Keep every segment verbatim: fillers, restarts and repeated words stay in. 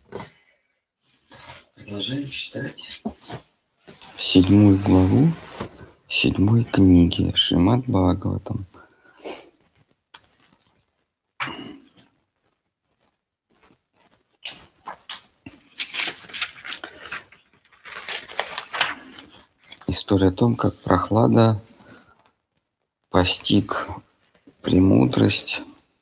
Продолжаем читать седьмую главу седьмой книги Шримад Бхагаватам. История о том, как Прохлада постиг премудрость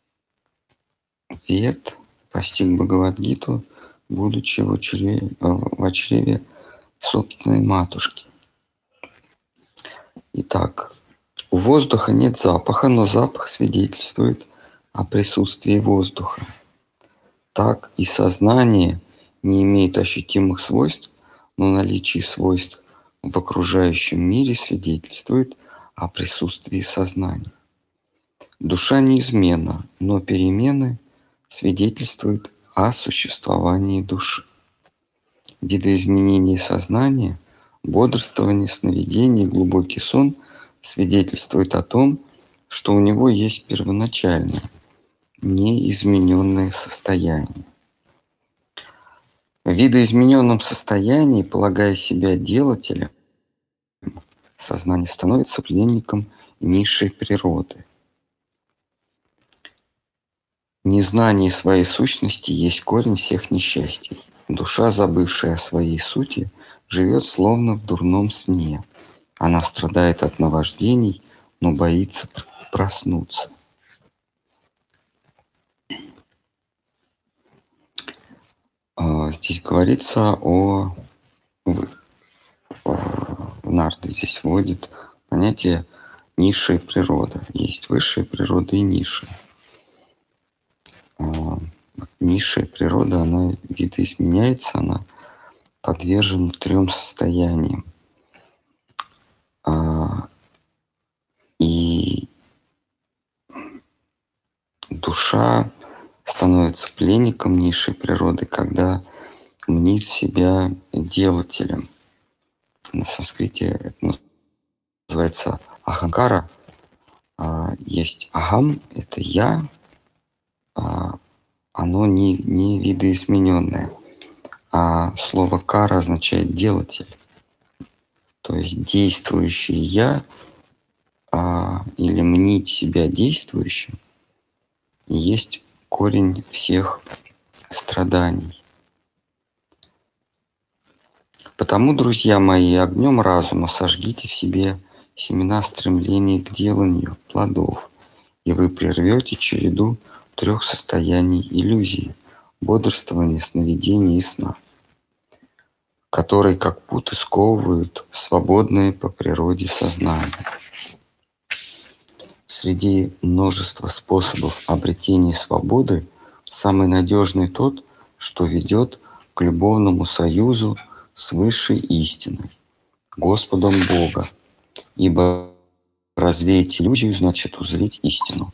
Вед, постиг Бхагавад-гиту, будучи в чреве, в чреве собственной матушки. Итак, у воздуха нет запаха, но запах свидетельствует о присутствии воздуха. Так и сознание не имеет ощутимых свойств, но наличие свойств в окружающем мире свидетельствует о присутствии сознания. Душа неизменна, но перемены свидетельствуют о существовании души. Видоизменение сознания, бодрствование, сновидение, глубокий сон свидетельствуют о том, что у него есть первоначальное, неизмененное состояние. В видоизмененном состоянии, полагая себя делателем, сознание становится пленником низшей природы. Незнание своей сущности есть корень всех несчастий. Душа, забывшая о своей сути, живет словно в дурном сне. Она страдает от наваждений, но боится проснуться. Здесь говорится о... Нарды здесь вводит понятие низшей природы. Есть высшая природа и низшая. Низшая природа, она видоизменяется, она подвержена трем состояниям. И душа становится пленником низшей природы, когда мнит себя делателем. На санскрите это называется аханкара. Есть ахам, это я, оно не, не видоизмененное. А слово кара означает делатель. То есть действующий я а, или мнить себя действующим есть корень всех страданий. Потому, друзья мои, огнем разума сожгите в себе семена стремлений к деланию плодов, и вы прервете череду трех состояний иллюзии: бодрствования, сновидения и сна, которые как путы сковывают свободное по природе сознание. Среди множества способов обретения свободы самый надежный тот, что ведет к любовному союзу с высшей истиной, Господом Бога, ибо развеять иллюзию значит узреть истину.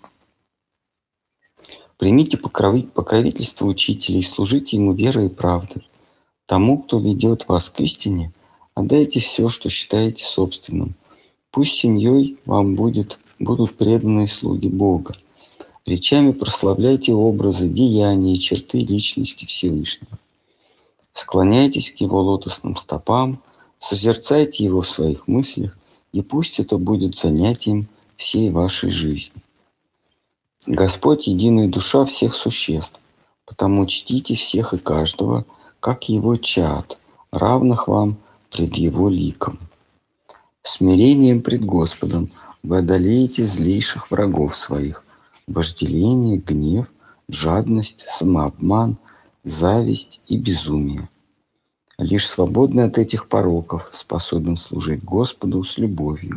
Примите покровительство учителя и служите ему верой и правдой. Тому, кто ведет вас к истине, отдайте все, что считаете собственным. Пусть семьей вам будет, будут преданные слуги Бога. Речами прославляйте образы, деяния и черты личности Всевышнего. Склоняйтесь к его лотосным стопам, созерцайте его в своих мыслях, и пусть это будет занятием всей вашей жизни. Господь — единая душа всех существ, потому чтите всех и каждого, как его чад, равных вам пред его ликом. Смирением пред Господом вы одолеете злейших врагов своих: вожделение, гнев, жадность, самообман, зависть и безумие. Лишь свободный от этих пороков способен служить Господу с любовью.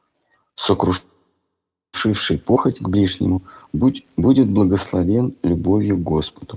Сокрушивший похоть к ближнему будь, будет благословен любовью к Господу.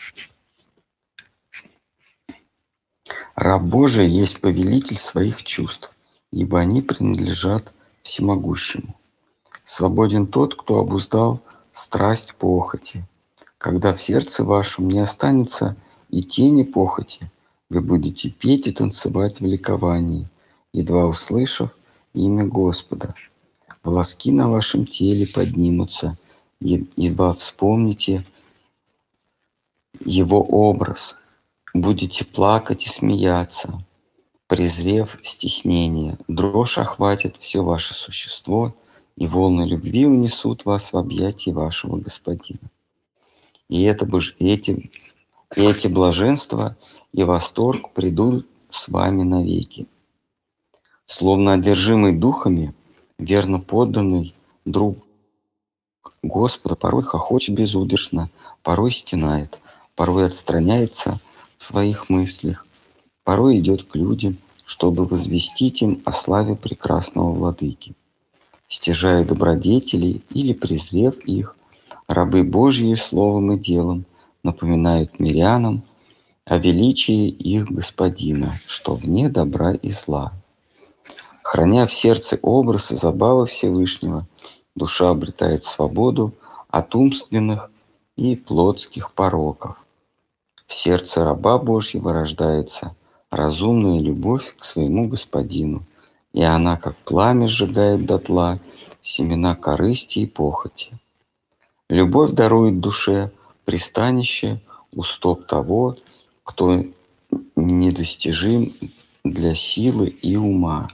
Раб Божий есть повелитель своих чувств, ибо они принадлежат всемогущему. Свободен тот, кто обуздал страсть похоти. Когда в сердце вашем не останется и тени похоти, вы будете петь и танцевать в ликовании, едва услышав имя Господа. Волоски на вашем теле поднимутся, едва вспомните его образ. будете плакать и смеяться, презрев стеснение. Дрожь охватит все ваше существо, и волны любви унесут вас в объятия вашего Господина. И, это, бож- и, эти, и эти блаженства и восторг придут с вами навеки. Словно одержимый духами, верно подданный друг Господа, порой хохочет безудержно, порой стенает, порой отстраняется в своих мыслях, порой идет к людям, чтобы возвестить им о славе прекрасного владыки. Стяжая добродетелей или презрев их, рабы Божьи словом и делом напоминают мирянам о величии их Господина, что вне добра и зла. Храня в сердце образ и забавы Всевышнего, душа обретает свободу от умственных и плотских пороков. В сердце раба Божьего рождается разумная любовь к своему Господину, и она, как пламя, сжигает дотла семена корысти и похоти. Любовь дарует душе пристанище у стоп того, кто недостижим для силы и ума.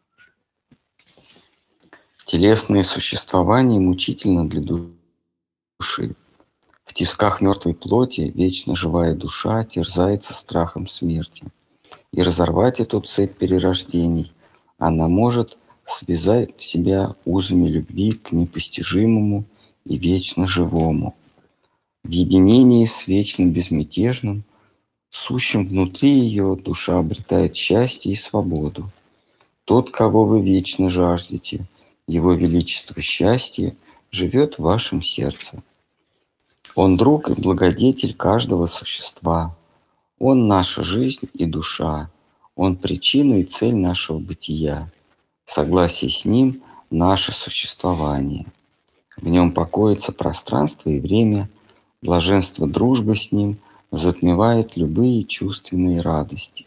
Телесное существование мучительно для души. В тисках мертвой плоти вечно живая душа терзается страхом смерти. И разорвать эту цепь перерождений она может связать себя узами любви к непостижимому и вечно живому. В единении с вечно безмятежным, сущим внутри ее, душа обретает счастье и свободу. Тот, кого вы вечно жаждете, Его Величество счастья, живет в вашем сердце. Он друг и благодетель каждого существа. Он наша жизнь и душа. Он причина и цель нашего бытия. В согласии с Ним наше существование. В Нем покоится пространство и время. Блаженство дружбы с Ним затмевает любые чувственные радости.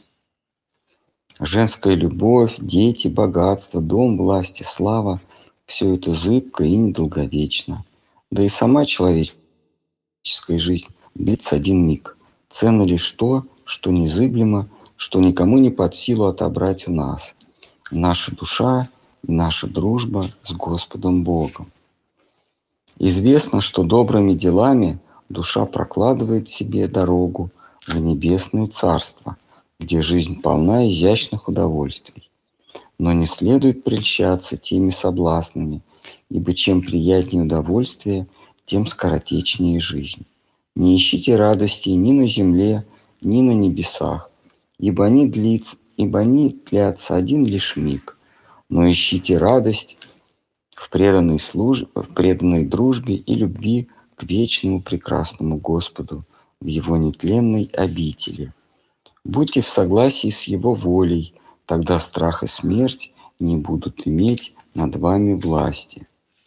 Женская любовь, дети, богатство, дом, власть и слава – все это зыбко и недолговечно. Да и сама человеческая жизнь длится один миг. Ценно лишь то, что незыблемо, что никому не под силу отобрать у нас. Наша душа и наша дружба с Господом Богом. Известно, что добрыми делами душа прокладывает себе дорогу в небесное царство, где жизнь полна изящных удовольствий. Но не следует прельщаться теми соблазнами, ибо чем приятнее удовольствие, тем скоротечнее жизнь. Не ищите радости ни на земле, ни на небесах, ибо они, длится, ибо они длятся один лишь миг. Но ищите радость в преданной, служ... в преданной дружбе и любви к вечному прекрасному Господу в Его нетленной обители. Будьте в согласии с Его волей, тогда страх и смерть не будут иметь над вами власти.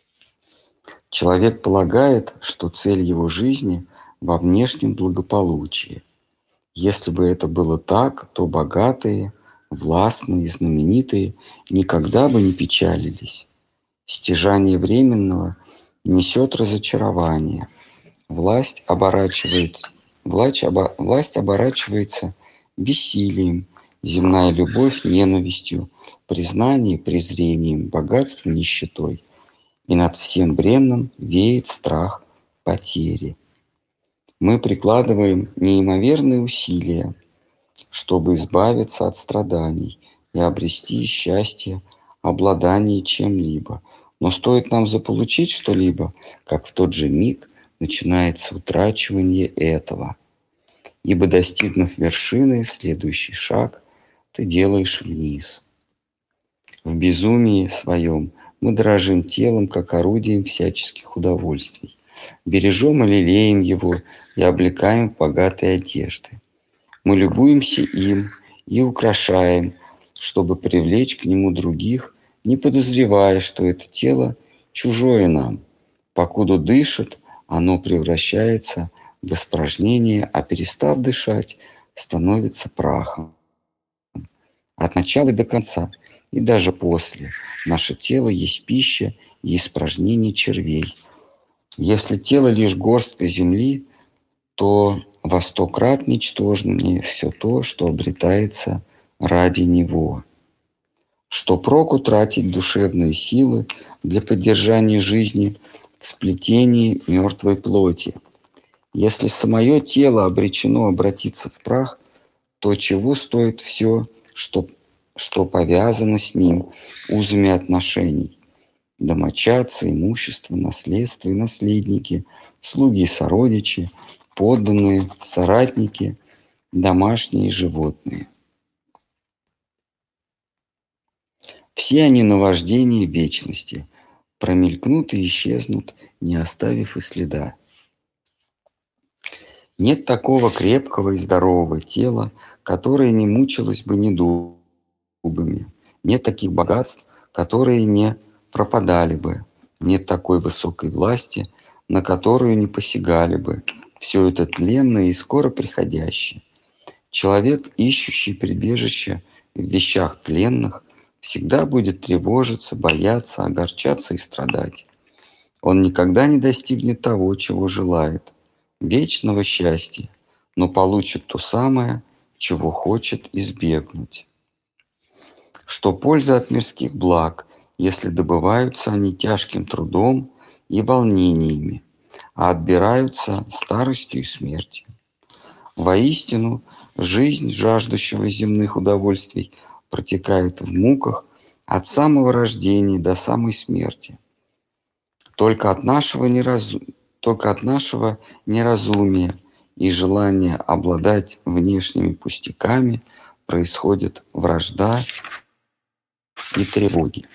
Человек полагает, что цель его жизни во внешнем благополучии. Если бы это было так, то богатые, властные, знаменитые никогда бы не печалились. Стяжание временного несет разочарование. Власть оборачивается, власть, обо, власть оборачивается бессилием, земная любовь ненавистью, признание презрением, богатство нищетой. И над всем бренным веет страх потери. Мы прикладываем неимоверные усилия, чтобы избавиться от страданий и обрести счастье, обладание чем-либо. Но стоит нам заполучить что-либо, как в тот же миг начинается утрачивание этого. Ибо, достигнув вершины, следующий шаг ты делаешь вниз. В безумии своем мы дорожим телом, как орудием всяческих удовольствий. Бережем и лелеем его и облекаем в богатые одежды. Мы любуемся им и украшаем, чтобы привлечь к нему других, не подозревая, что это тело чужое нам. Покуда дышит, оно превращается в испражнение, а перестав дышать, становится прахом. От начала до конца, и даже после, наше тело есть пища и испражнение червей. Если тело лишь горстка земли, то во сто крат ничтожнее все то, что обретается ради него. Что проку тратить душевные силы для поддержания жизни в сплетении мертвой плоти? Если самое тело обречено обратиться в прах, то чего стоит все, что, что повязано с ним узами отношений? Домочадцы, имущество, наследство и наследники, слуги и сородичи, подданные, соратники, домашние животные. Все они наваждения вечности, промелькнут и исчезнут, не оставив и следа. Нет такого крепкого и здорового тела, которое не мучилось бы недугами. Нет таких богатств, которые не пропадали бы. Нет такой высокой власти, на которую не посягали бы. Все это тленное и скоро приходящее. Человек, ищущий прибежище в вещах тленных, всегда будет тревожиться, бояться, огорчаться и страдать. Он никогда не достигнет того, чего желает, вечного счастья, но получит то самое, чего хочет избегнуть. Что польза от мирских благ, если добываются они тяжким трудом и волнениями, а отбираются старостью и смертью? Воистину, жизнь жаждущего земных удовольствий протекает в муках от самого рождения до самой смерти. Только от нашего, неразу... Только от нашего неразумия и желания обладать внешними пустяками происходит вражда и тревоги.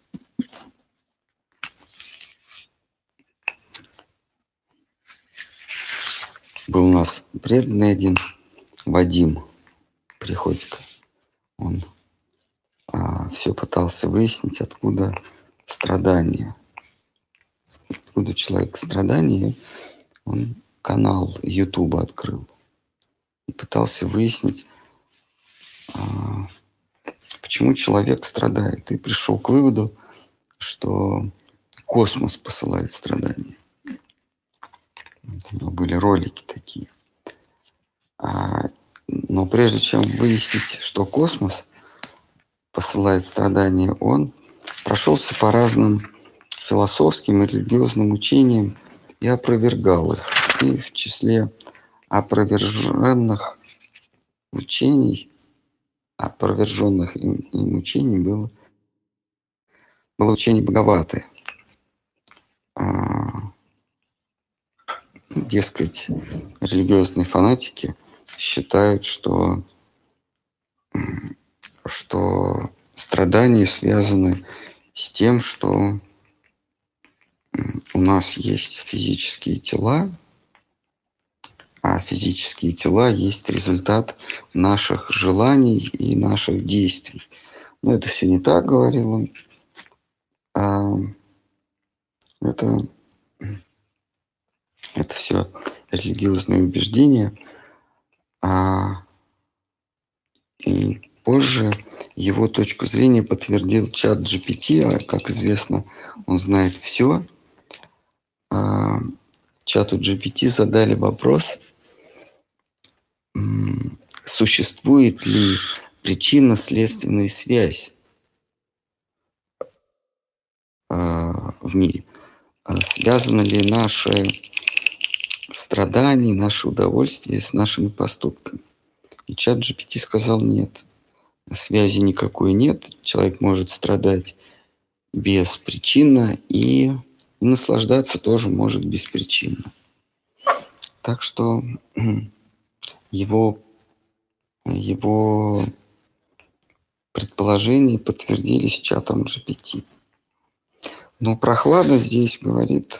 Был у нас преданный один Вадим Приходько. Он а, все пытался выяснить, откуда страдания. Откуда человек страдания. Он канал Ютуба открыл. И пытался выяснить, а, почему человек страдает. И пришел к выводу, что космос посылает страдания. У него были ролики такие. А, но прежде чем выяснить, что космос посылает страдания, он прошелся по разным философским и религиозным учениям и опровергал их. И в числе опроверженных учений, опроверженных им, им учений было, было учение Бхагаваты. А, дескать, религиозные фанатики считают, что, что страдания связаны с тем, что у нас есть физические тела, а физические тела есть результат наших желаний и наших действий. Но это все не так, говорил он. А это, это все религиозные убеждения. А, и позже его точку зрения подтвердил чат джи пи ти, а, как известно, он знает все. А, чату джи пи ти задали вопрос, существует ли причинно-следственная связь а, в мире? А связано ли наше страдание, наше удовольствие с нашими поступками? И чат джи пи ти сказал нет. Связи никакой нет. Человек может страдать беспричинно и наслаждаться тоже может беспричинно. Так что его, его предположения подтвердились чатом джи пи ти. Но Прохлада здесь говорит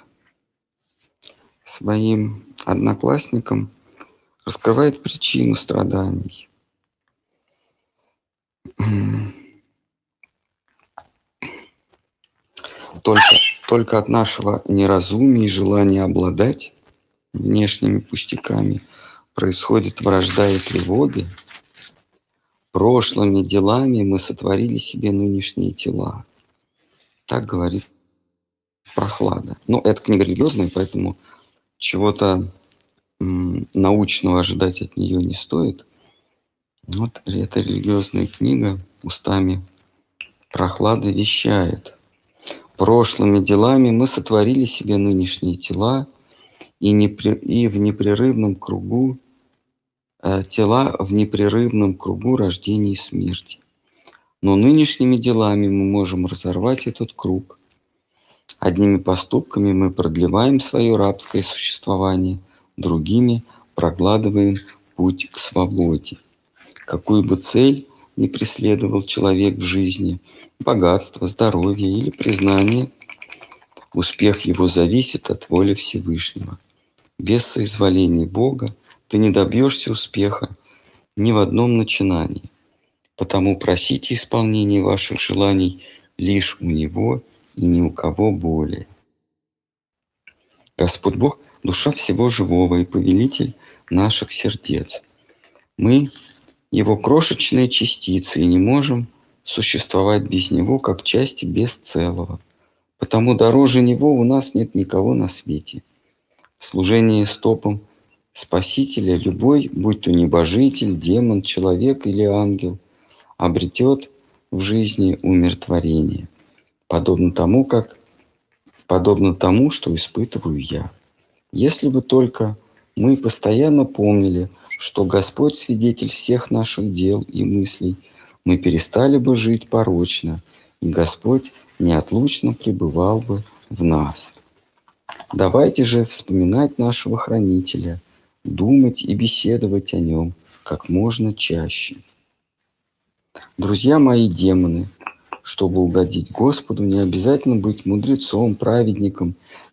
своим одноклассникам, раскрывает причину страданий. Только, только от нашего неразумия и желания обладать внешними пустяками происходит вражда и тревоги. Прошлыми делами мы сотворили себе нынешние тела. Так говорит Прохлада. Ну, это книга религиозная, поэтому чего-то м, научного ожидать от нее не стоит. Вот эта религиозная книга устами прохлады вещает: прошлыми делами мы сотворили себе нынешние тела, и, непре... и в непрерывном кругу э, тела в непрерывном кругу рождения и смерти. Но нынешними делами мы можем разорвать этот круг. Одними поступками мы продлеваем свое рабское существование, другими прокладываем путь к свободе. Какую бы цель ни преследовал человек в жизни, богатство, здоровье или признание, успех его зависит от воли Всевышнего. Без соизволения Бога ты не добьешься успеха ни в одном начинании. Потому просите исполнения ваших желаний лишь у Него и ни у кого более. Господь Бог – душа всего живого и повелитель наших сердец. Мы – Его крошечные частицы и не можем существовать без Него, как части без целого. Потому дороже Него у нас нет никого на свете. В служении стопам Спасителя любой, будь то небожитель, демон, человек или ангел, обретет в жизни умиротворение, подобно тому, как, подобно тому, что испытываю я. Если бы только мы постоянно помнили, что Господь свидетель всех наших дел и мыслей, мы перестали бы жить порочно, и Господь неотлучно пребывал бы в нас. Давайте же вспоминать нашего Хранителя, думать и беседовать о нем как можно чаще. Друзья мои демоны, чтобы угодить Господу, не обязательно быть мудрецом, праведником,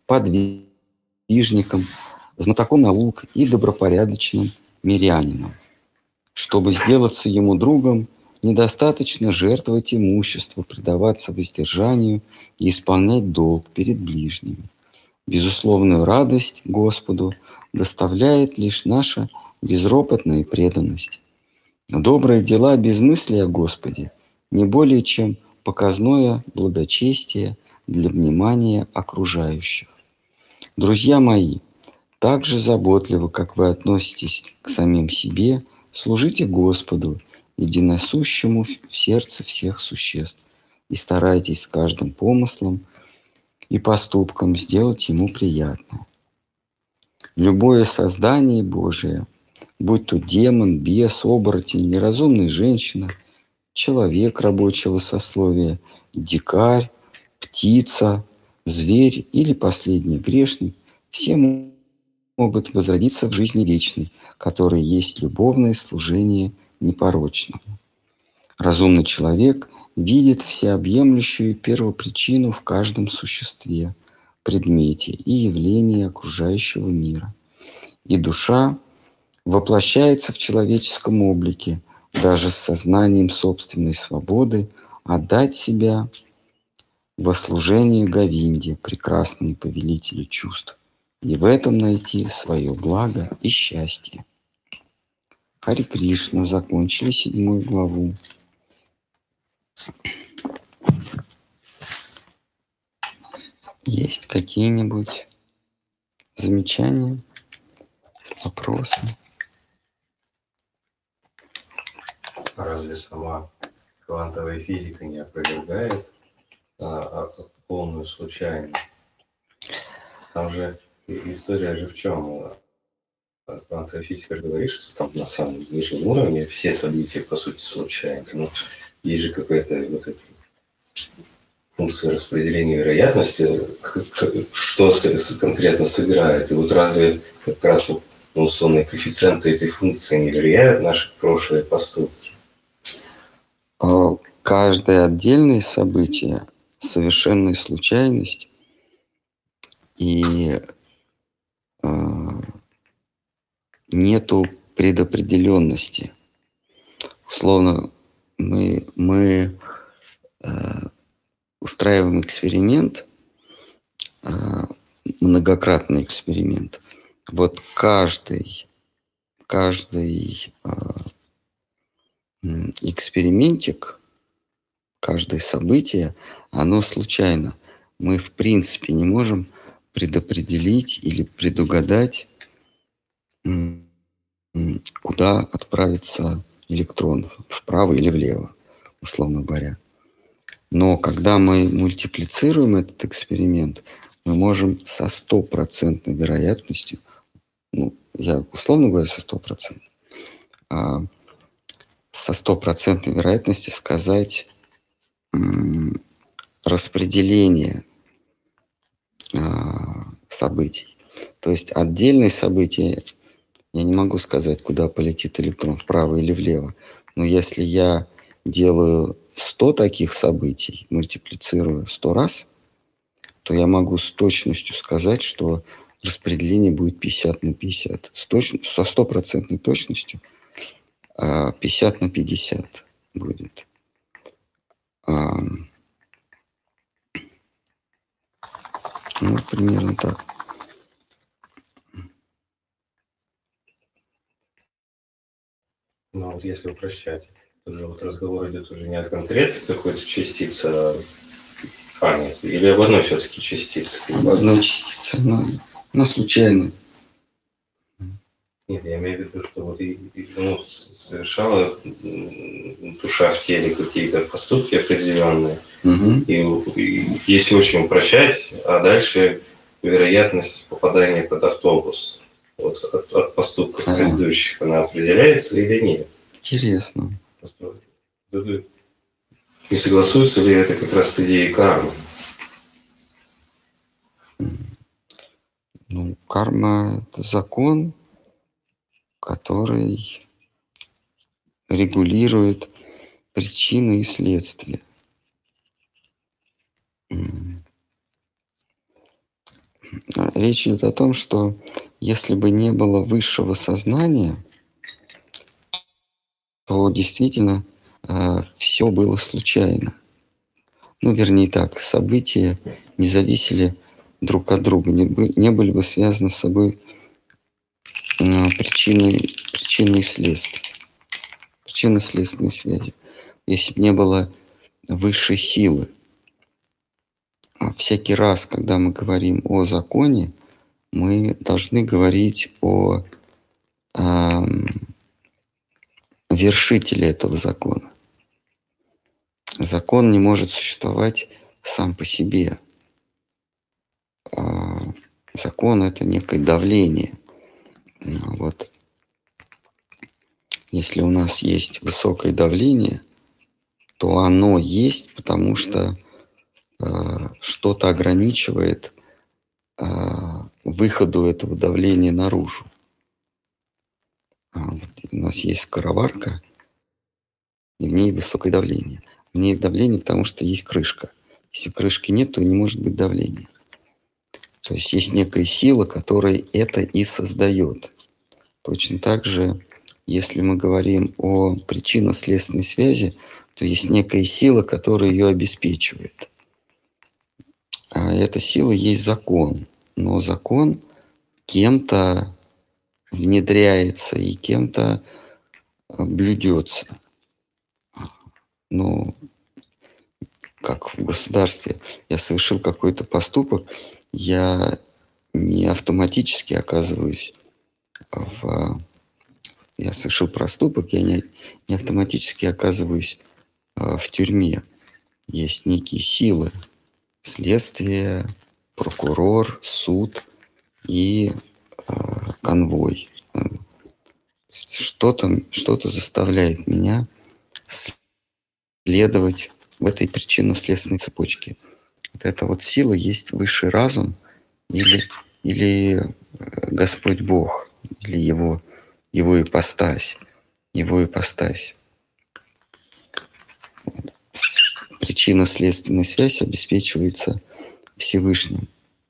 подвижником, знатоком наук и добропорядочным мирянином. Чтобы сделаться ему другом, недостаточно жертвовать имущество, предаваться воздержанию и исполнять долг перед ближними. Безусловную радость Господу доставляет лишь наша безропотная преданность. Добрые дела без мысли о Господе не более чем показное благочестие для внимания окружающих. Друзья мои, так же заботливо, как вы относитесь к самим себе, служите Господу, единосущему в сердце всех существ, и старайтесь с каждым помыслом и поступком сделать Ему приятно. Любое создание Божие, будь то демон, бес, оборотень, неразумная женщина, человек рабочего сословия, дикарь, птица, зверь или последний грешник, все могут возродиться в жизни вечной, которая есть любовное служение непорочному. Разумный человек видит всеобъемлющую первопричину в каждом существе, предмете и явлении окружающего мира. И душа воплощается в человеческом облике, даже с сознанием собственной свободы, отдать себя во служение Говинде, прекрасному повелителю чувств, и в этом найти свое благо и счастье. Харе Кришна, закончили седьмую главу. Есть какие-нибудь замечания, вопросы? Разве сама квантовая физика не опровергает а, а, полную случайность? Там же история же в чем? Квантовая физика говорит, что там на самом нижнем уровне все события по сути случайны. Ну, есть же какая-то вот эта функция распределения вероятности, что конкретно сыграет. И вот разве как раз вот условные коэффициенты этой функции не влияют на наши прошлые поступки? Каждое отдельное событие — совершенная случайность, и э, нету предопределенности. Условно, мы, мы э, устраиваем эксперимент, э, многократный эксперимент. Вот каждый, каждый э, экспериментик, каждое событие, оно случайно. Мы, в принципе, не можем предопределить или предугадать м, м, куда отправится электрон, вправо или влево, условно говоря. Но когда мы мультиплицируем этот эксперимент, мы можем со стопроцентной вероятностью, ну, я условно говорю со стопроцентной, а со стопроцентной вероятностью сказать м, распределение а, событий. То есть отдельные события я не могу сказать, куда полетит электрон, вправо или влево. Но если я делаю сто таких событий, мультиплицирую сто раз, то я могу с точностью сказать, что распределение будет пятьдесят на пятьдесят. С точ... Со стопроцентной точностью а, пятьдесят на пятьдесят будет. А, ну, примерно так. Ну вот если упрощать, то же вот разговор идет уже не о конкретной какой-то частице, а, а нет, или об одной все-таки частице. Об одной частице, но, но случайно. Нет, я имею в виду, что вот и, и, ну, совершала душа в теле какие-то поступки определенные, Угу. и, и если очень упрощать, а дальше вероятность попадания под автобус вот, от, от поступков Ага. предыдущих, она определяется или нет? Интересно. Просто, не согласуется ли это как раз с идеей кармы? Ну, карма – это закон, который регулирует причины и следствия. Речь идет о том, что если бы не было высшего сознания, то действительно э, все было случайно. Ну, вернее так, события не зависели друг от друга, не, бы, не были бы связаны с собой э, причиной, причиной и следствием. Причинно-следственной связи. Если бы не было высшей силы. А всякий раз, когда мы говорим о законе, мы должны говорить о э, вершителе этого закона. Закон не может существовать сам по себе. А закон – это некое давление. Вот. Если у нас есть высокое давление, то оно есть, потому что э, что-то ограничивает э, выходу этого давления наружу. А вот у нас есть скороварка, и в ней высокое давление. В ней давление, потому что есть крышка. Если крышки нет, то не может быть давления. То есть есть некая сила, которая это и создает. Точно так же, если мы говорим о причинно-следственной связи, то есть некая сила, которая ее обеспечивает. А эта сила есть закон. Но закон кем-то внедряется и кем-то блюдется. Но как в государстве я совершил какой-то поступок, я не автоматически оказываюсь в... Я совершил проступок, я не, не автоматически оказываюсь в тюрьме. Есть некие силы. Следствие, прокурор, суд и э, конвой. Что-то, что-то заставляет меня следовать в этой причинно-следственной цепочке. Вот эта вот сила есть высший разум или, или Господь Бог, или его, его ипостась. Его ипостась. Вот. Причинно-следственная связь обеспечивается Всевышним.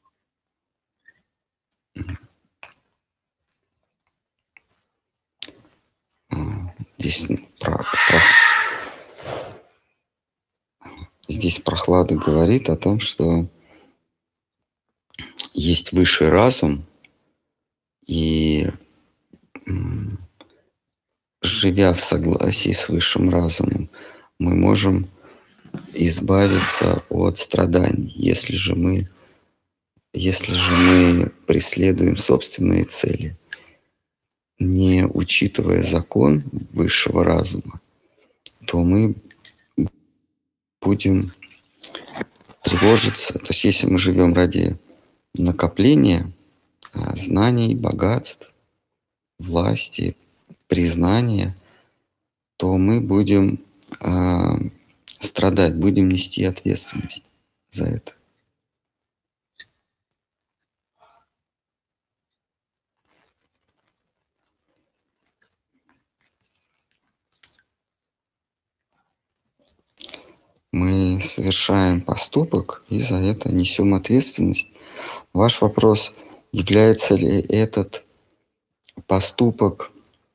Здесь, про, про, здесь Прохлада говорит о том, что есть высший разум, и живя в согласии с высшим разумом, мы можем избавиться от страданий, если же мы, если же мы преследуем собственные цели. не учитывая закон высшего разума, то мы будем тревожиться. То есть если мы живем ради накопления знаний, богатств, власти, признания, то мы будем э, страдать, будем нести ответственность за это. Мы совершаем поступок и за это несем ответственность. Ваш вопрос, является ли этот поступок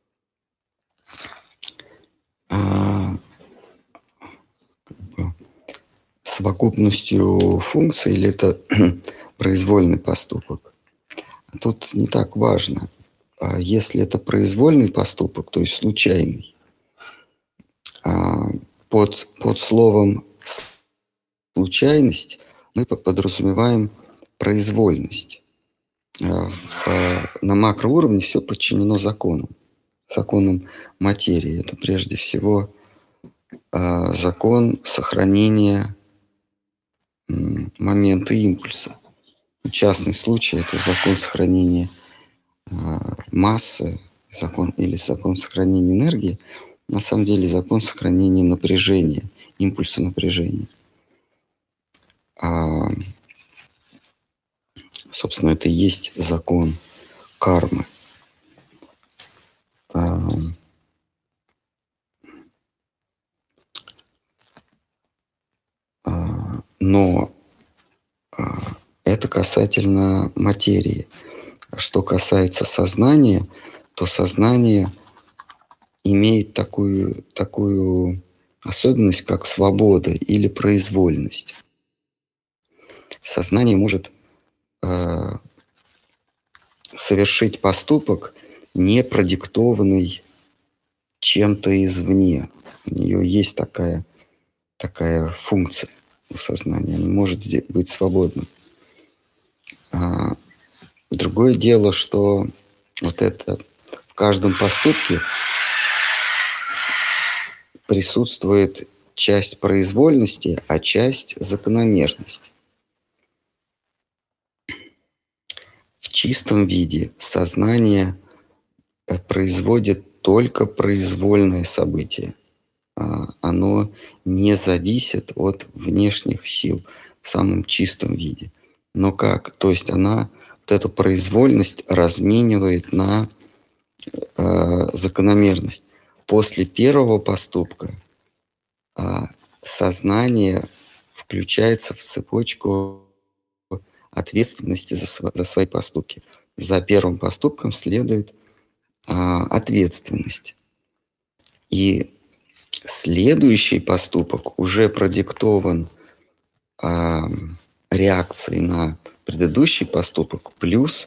а, как бы совокупностью функций или это произвольный поступок? Тут не так важно. Если это произвольный поступок, то есть случайный, под, под словом случайность мы подразумеваем произвольность. В, на макроуровне все подчинено законам, законам материи. Это прежде всего э, закон сохранения э, момента импульса. Частный случай – это закон сохранения э, массы, закон или закон сохранения энергии. На самом деле закон сохранения напряжения, импульса напряжения. А, собственно, это и есть закон кармы. А, а, но а, это касательно материи. Что касается сознания, то сознание имеет такую, такую особенность, как свобода или произвольность. Сознание может э, совершить поступок, не продиктованный чем-то извне. У нее есть такая, такая функция у сознания. Оно может быть свободным. А другое дело, что вот это в каждом поступке присутствует часть произвольности, а часть закономерности. В чистом виде сознание производит только произвольное событие. Оно не зависит от внешних сил в самом чистом виде. Но как? То есть она вот эту произвольность разменивает на э, закономерность. После первого поступка э, сознание включается в цепочку ответственности за, за свои поступки. За первым поступком следует а, ответственность. И следующий поступок уже продиктован а, реакцией на предыдущий поступок плюс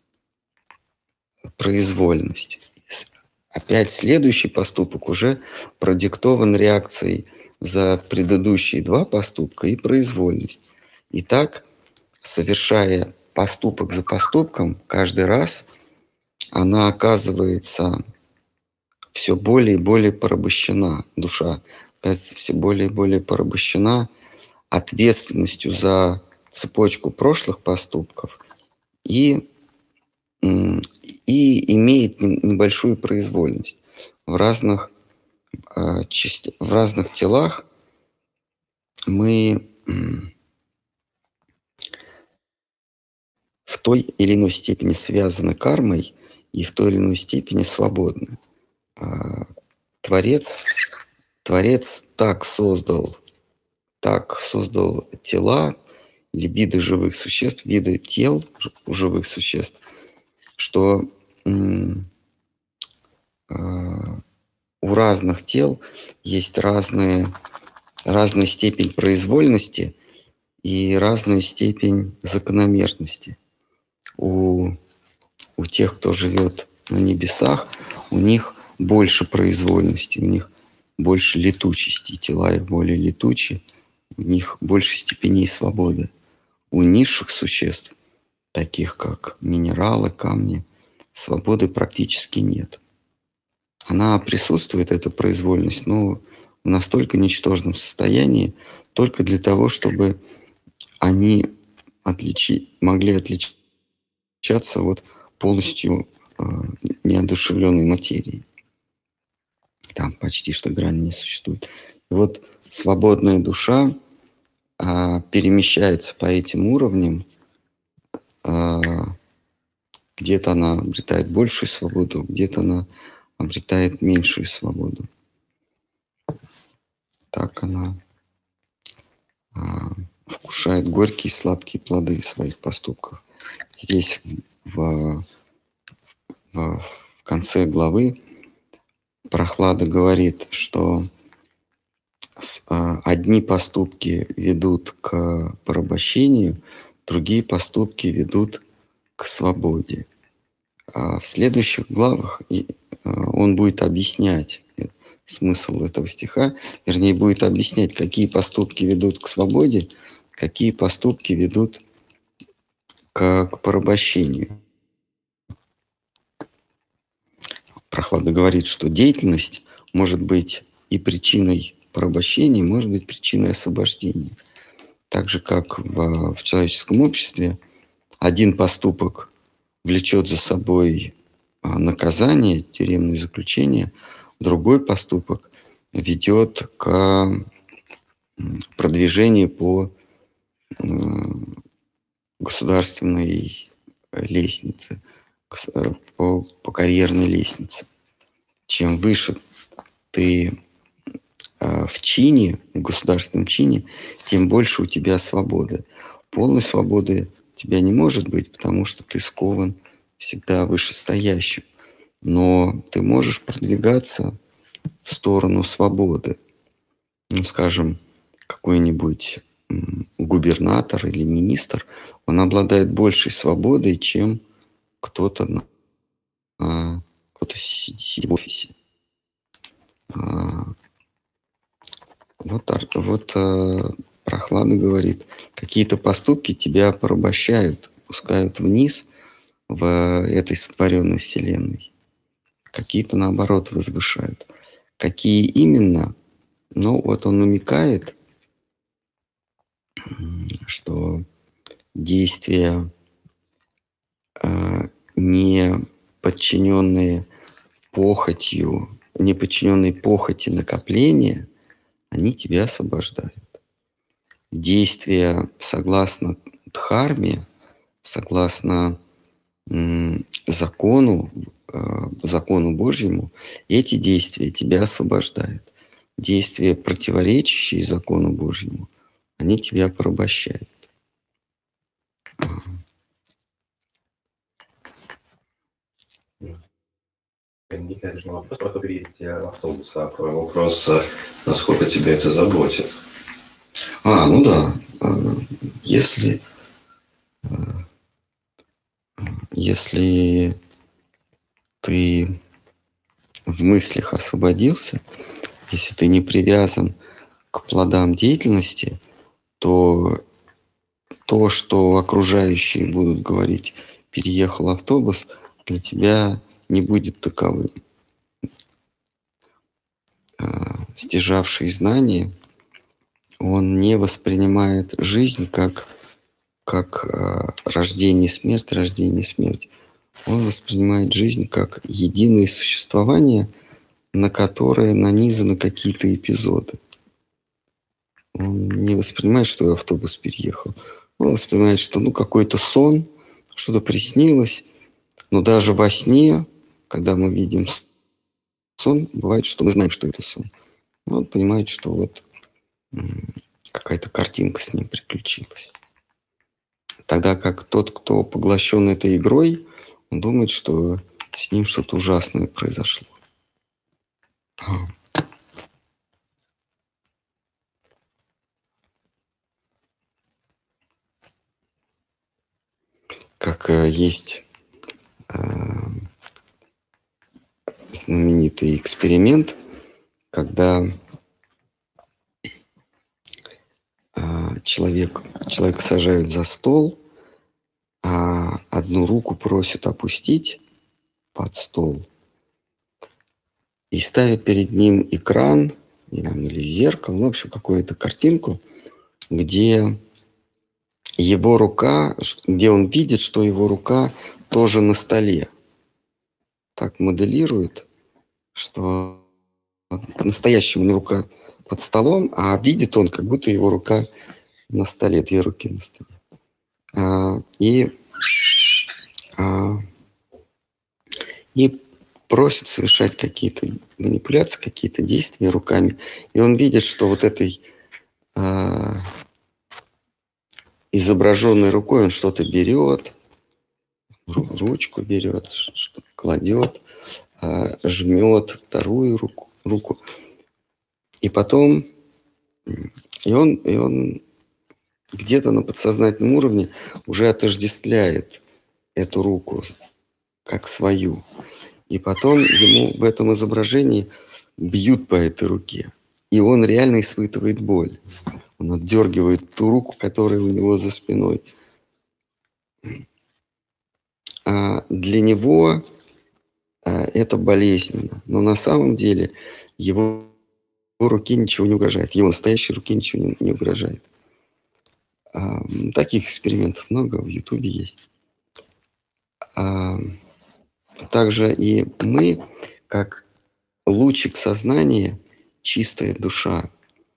произвольность. Опять следующий поступок уже продиктован реакцией за предыдущие два поступка и произвольность. Итак, совершая поступок за поступком, каждый раз она оказывается все более и более порабощена, душа оказывается все более и более порабощена ответственностью за цепочку прошлых поступков и, и имеет небольшую произвольность. В разных, в разных телах мы в той или иной степени связаны кармой и в той или иной степени свободны. Творец, Творец так создал, так создал тела или виды живых существ, виды тел у живых существ, что м- э- у разных тел есть разные, разная степень произвольности и разная степень закономерности. У, у тех, кто живет на небесах, у них больше произвольности, у них больше летучести, тела их более летучие, у них больше степеней свободы. У низших существ, таких как минералы, камни, свободы практически нет. Она присутствует, эта произвольность, но в настолько ничтожном состоянии, только для того, чтобы они отличи, могли отличаться от полностью э, неодушевленной материи. Там почти что грани не существует. И вот свободная душа э, перемещается по этим уровням. Э, где-то она обретает большую свободу, где-то она обретает меньшую свободу. Так она а, вкушает горькие и сладкие плоды своих поступков. Здесь в, в, в конце главы Прохлада говорит, что с, а, одни поступки ведут к порабощению, другие поступки ведут к свободе. А в следующих главах и, а, он будет объяснять смысл этого стиха, вернее, будет объяснять, какие поступки ведут к свободе, какие поступки ведут к, к порабощению. Прохлада говорит, что деятельность может быть и причиной порабощения, может быть причиной освобождения. Так же, как в, в человеческом обществе один поступок влечет за собой наказание, тюремное заключение, другой поступок ведет к продвижению по государственной лестнице, по, по карьерной лестнице. Чем выше ты в чине, в государственном чине, тем больше у тебя свободы. Полной свободы у тебя не может быть, потому что ты скован всегда вышестоящим. Но ты можешь продвигаться в сторону свободы. Ну, скажем, какой-нибудь губернатор или министр, он обладает большей свободой, чем кто-то, кто-то сидит в офисе. Вот, вот Прохлада говорит, какие-то поступки тебя порабощают, пускают вниз в этой сотворенной вселенной. Какие-то, наоборот, возвышают. Какие именно? Ну, вот он намекает, что действия, не подчиненные похотью, не подчиненные похоти накопления, они тебя освобождают. Действия согласно дхарме, согласно м, закону, э, закону Божьему, эти действия тебя освобождают. Действия, противоречащие закону Божьему, они тебя порабощают. Это же не вопрос про переедать автобуса, а про вопрос, насколько тебя это заботит. А, ну да. Если, если ты в мыслях освободился, если ты не привязан к плодам деятельности, то то, что окружающие будут говорить, переехал автобус, для тебя не будет таковым. Стяжавший знания, он не воспринимает жизнь как, как рождение и смерть, рождение и смерть. Он воспринимает жизнь как единое существование, на которое нанизаны какие-то эпизоды. Он не воспринимает, что автобус переехал. Он воспринимает, что ну какой-то сон, что-то приснилось. Но даже во сне, когда мы видим сон, бывает, что мы знаем, что это сон. Он понимает, что вот какая-то картинка с ним приключилась. Тогда как тот, кто поглощен этой игрой, он думает, что с ним что-то ужасное произошло. Как э, есть э, знаменитый эксперимент, когда э, человек, человек сажают за стол, а одну руку просят опустить, под стол и ставит перед ним экран или зеркало, ну, в общем, какую-то картинку, где его рука, где он видит, что его рука тоже на столе. Так моделирует, что настоящая у него рука под столом, а видит он, как будто его рука на столе, две руки на столе. А, и, а, и просит совершать какие-то манипуляции, какие-то действия руками. И он видит, что вот этой а, изображенной рукой он что-то берет, ручку берет, что-то кладет, а, жмет вторую руку, руку. И потом и он, и он где-то на подсознательном уровне уже отождествляет эту руку как свою. И потом ему в этом изображении бьют по этой руке. И он реально испытывает боль. Он отдергивает ту руку, которая у него за спиной. А для него а, это болезненно. Но на самом деле его, его руке ничего не угрожает. Его настоящей руке ничего не, не угрожает. А, таких экспериментов много, в Ютубе есть. А, также и мы, как лучик сознания, чистая душа,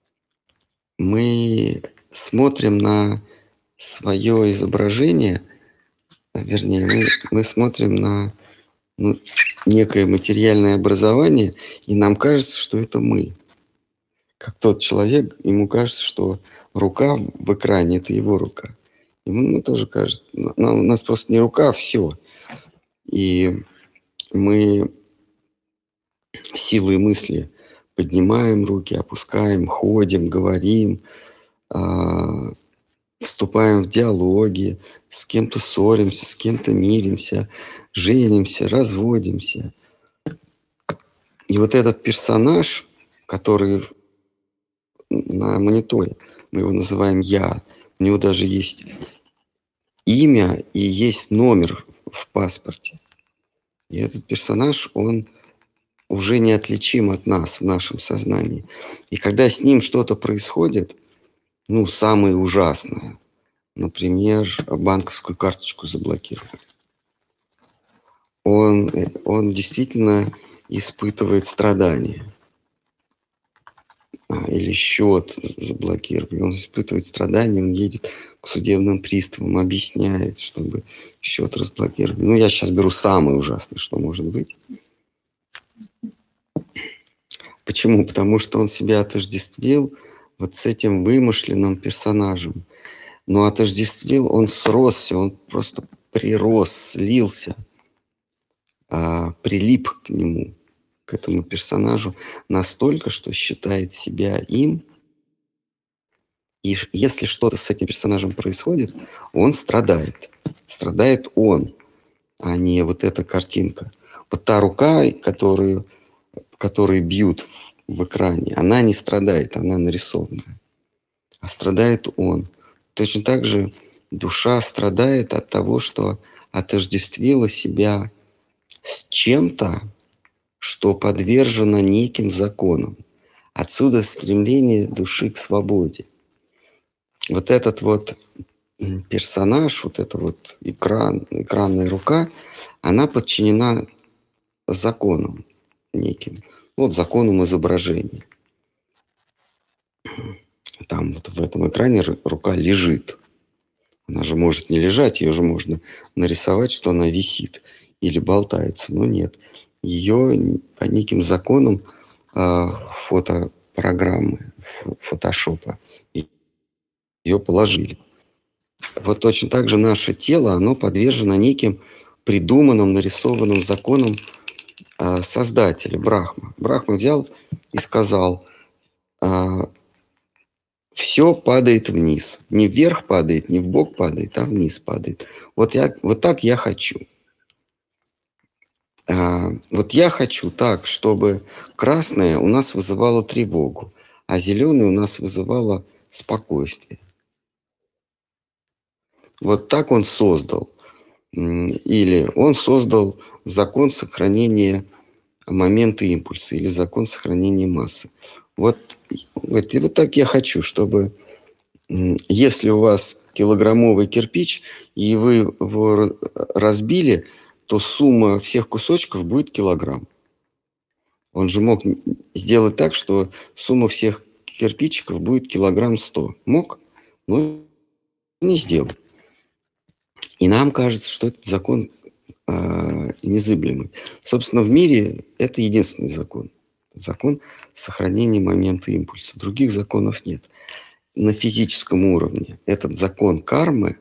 мы смотрим на свое изображение, вернее, мы, мы смотрим на ну, некое материальное образование, и нам кажется, что это мы. Как тот человек, ему кажется, что рука в экране – это его рука. Ему ну, тоже кажется, нам, у нас просто не рука, а все. И мы силой мысли поднимаем руки, опускаем, ходим, говорим, э, вступаем в диалоги, с кем-то ссоримся, с кем-то миримся, женимся, разводимся. И вот этот персонаж, который на мониторе, мы его называем «я», у него даже есть имя и есть номер в паспорте. И этот персонаж, он уже неотличим от нас в нашем сознании. И когда с ним что-то происходит, ну, самое ужасное, например, банковскую карточку заблокировали, он, он действительно испытывает страдания. Или счет заблокировали, он испытывает страдания, он едет к судебным приставам, объясняет, чтобы счет разблокировали. Ну, я сейчас беру самое ужасное, что может быть. Почему? Потому что он себя отождествил вот с этим вымышленным персонажем. Но отождествил, он сросся, он просто прирос, слился, а, прилип к нему, к этому персонажу настолько, что считает себя им. И если что-то с этим персонажем происходит, он страдает. Страдает он, а не вот эта картинка. Вот та рука, которую, которую бьют в, в экране, она не страдает, она нарисованная. А страдает он. Точно так же душа страдает от того, что отождествила себя с чем-то, что подвержено неким законам. Отсюда стремление души к свободе. Вот этот вот персонаж, вот эта вот экран, экранная рука, она подчинена законам неким. Вот законам изображения. Там вот в этом экране рука лежит. Она же может не лежать, ее же можно нарисовать, что она висит или болтается. Но нет. Ее по неким законам э, фотопрограммы, фотошопа ее положили. Вот точно так же наше тело, оно подвержено неким придуманным, нарисованным законам э, Создателя, Брахма. Брахма взял и сказал, э, все падает вниз. Не вверх падает, не вбок падает, а вниз падает. Вот, я, вот так я хочу. Э, вот я хочу так, чтобы красное у нас вызывало тревогу, а зеленое у нас вызывало спокойствие. Вот так он создал. Или он создал закон сохранения момента импульса или закон сохранения массы. Вот, вот, и вот так я хочу, чтобы если у вас килограммовый кирпич, и вы его разбили, то сумма всех кусочков будет килограмм. Он же мог сделать так, что сумма всех кирпичиков будет килограмм сто. Мог, но не сделал. И нам кажется, что этот закон э, незыблемый. Собственно, в мире это единственный закон. Закон сохранения момента импульса. Других законов нет. На физическом уровне этот закон кармы,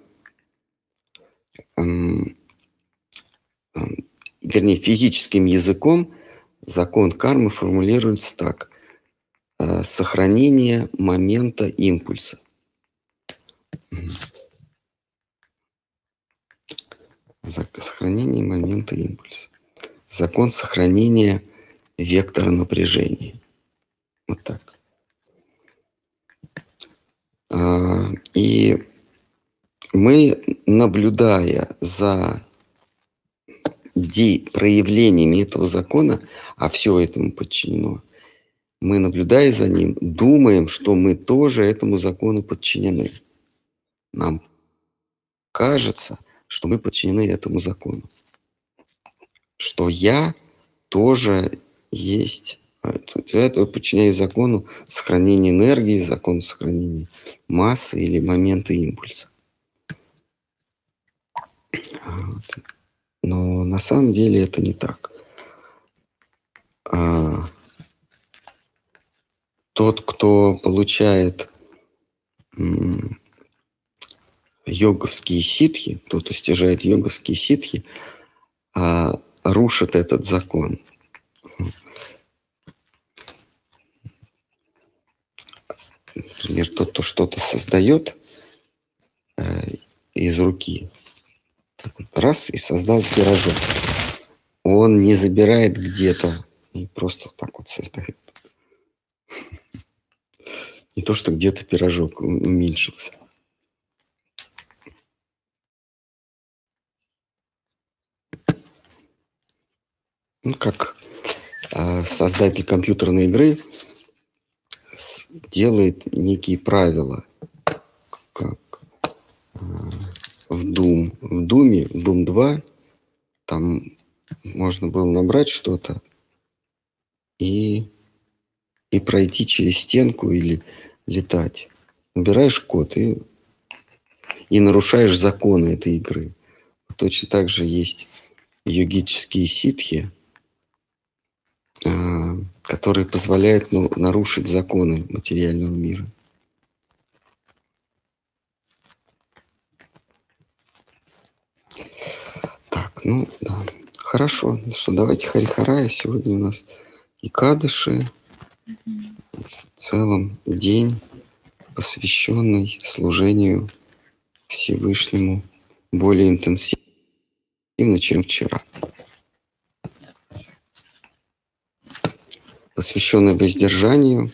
эм, эм, вернее, физическим языком закон кармы формулируется так. Э, сохранение момента импульса. Сохранение момента импульса. Закон сохранения вектора напряжения. Вот так. И мы, наблюдая за проявлениями этого закона, а все этому подчинено, мы, наблюдая за ним, думаем, что мы тоже этому закону подчинены. Нам кажется, что мы подчинены этому закону. Что я тоже есть, я подчиняюсь закону сохранения энергии, закону сохранения массы или момента импульса. Но на самом деле это не так. Тот, кто получает йоговские ситхи, кто достижает йоговские ситхи, рушит этот закон. Например, тот, кто что-то создает э, из руки, раз, и создал пирожок. Он не забирает где-то и просто так вот создает. Не то, что где-то пирожок уменьшился. Ну, как э, создатель компьютерной игры делает некие правила, как э, в Doom. В Doom, в Doom два, там можно было набрать что-то и, и пройти через стенку или летать. Набираешь код и, и нарушаешь законы этой игры. Точно так же есть йогические ситхи, э, которые позволяют ну, нарушить законы материального мира. Так, ну да. Хорошо. Ну что, давайте Харихарая. Сегодня у нас Экадыши. В целом день, посвященный служению Всевышнему более интенсивно, чем вчера. Посвященный воздержанию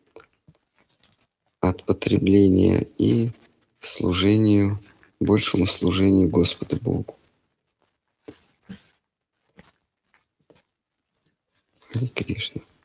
от потребления и служению, большему служению Господу Богу. Харе Кришна.